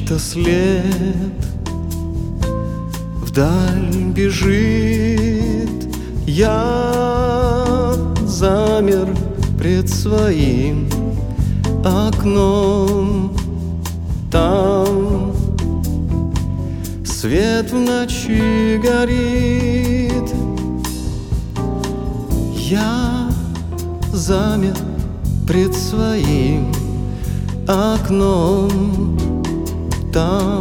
Чей-то след вдаль бежит. Я замер пред своим окном. Там свет в ночи горит. Я замер пред своим окном. Там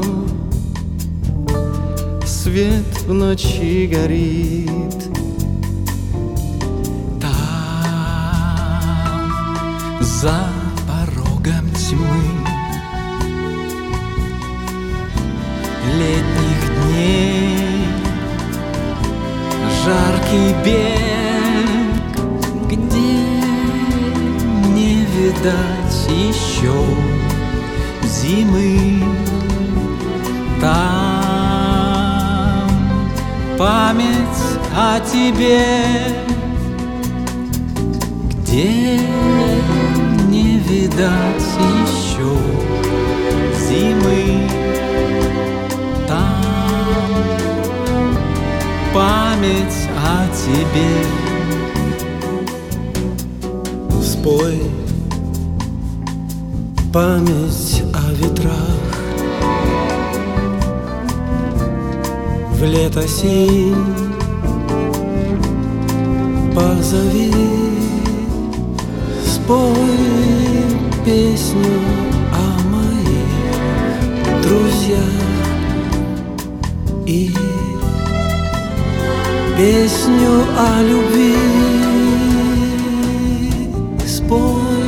свет в ночи горит. Там за порогом тьмы летних дней жаркий бег, где не видать еще зимы. Там память о тебе, где не видать еще зимы. Там память о тебе. Спой память о ветрах в лето-осень. Позови, спой песню о моих друзьях и песню о любви. Спой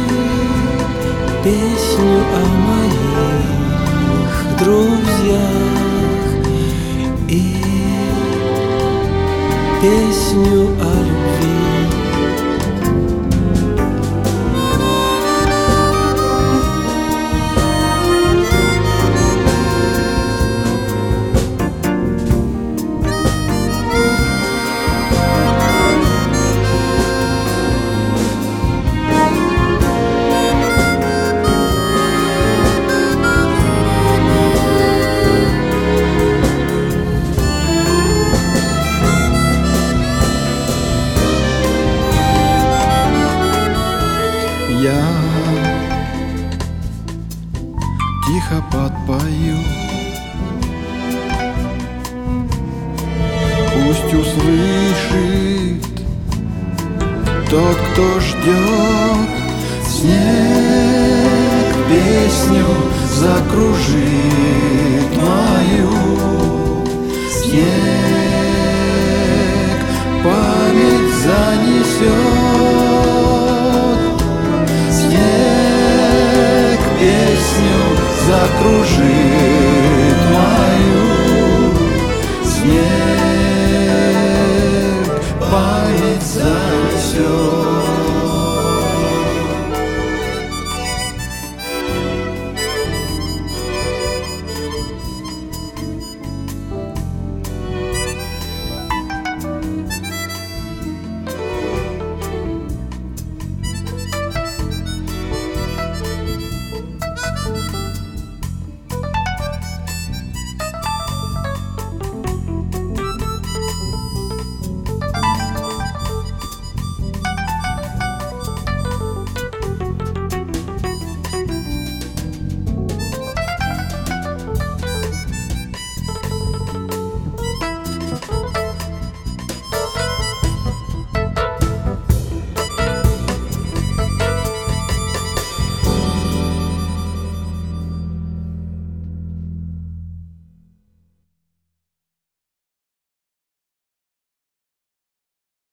песню о моих друзьях и песню о любви. Я тихо подпою, пусть услышит тот, кто ждет. Снег песню закружит мою. Снег память занесет. Снег песню закружит мою. Снег